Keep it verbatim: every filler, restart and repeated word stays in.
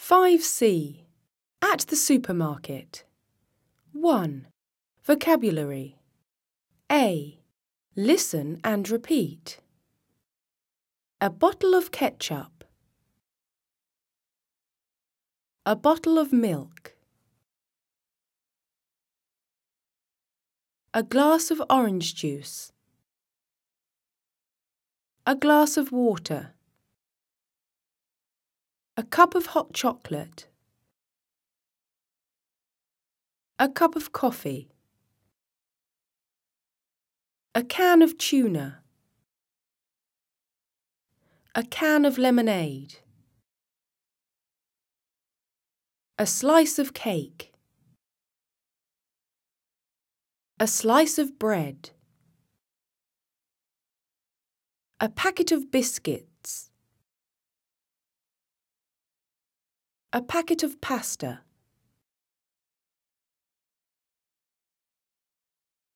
five C. At the supermarket. one. Vocabulary. A. Listen and repeat. A bottle of ketchup. A bottle of milk. A glass of orange juice. A glass of water. A cup of hot chocolate. A cup of coffee. A can of tuna. A can of lemonade. A slice of cake. A slice of bread. A packet of biscuits. A packet of pasta.